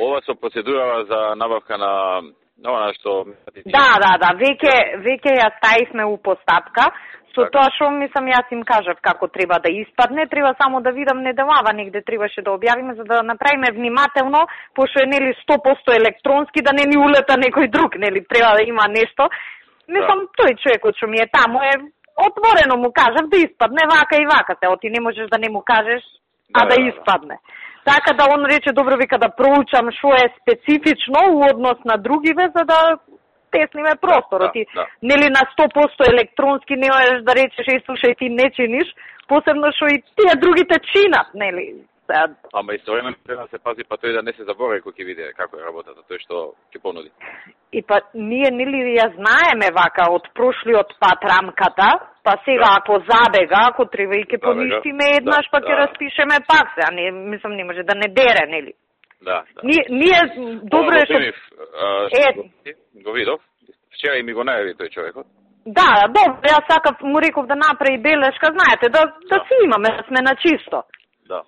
Ова со процедурава за набавка на она што... Да, веќе ја ставивме у постапка, со тоа што мислам јас им кажав како треба да испадне, треба само да видам неделава негде требаше да објавиме за да направиме внимателно, пошто е нели 100% електронски да не ни улета некој друг, нели треба да има нешто. Мислам тој човекот што ми е таму е отворено му кажав да испадне вака и вака, ти не можеш да не му кажеш, а да испадне. Така да он рече, добро вика да проучам што е специфично у однос на другиве, за да тесниме просторот. Нели на 100% електронски не можеш да речеш, слушај, ти не чиниш, посебно што и тие другите чинат, нели? Ама истовремено треба да се пази па тој да не се заборави кој ќе види како е работата, тој што ќе понуди. И па ние нели ја знаеме вака од прошлиот пат рамката, па сега ако забега, ако треба и ќе поништиме еднаш, па ќе распишеме пак се, а не мислам не може да не дере, нели? Да. Ние добро е што го видов. Вчера и ми го најави тој човекот. Да, добро, јас сакав му реков да направи белешка, знаете, да си имаме, да сме на чисто.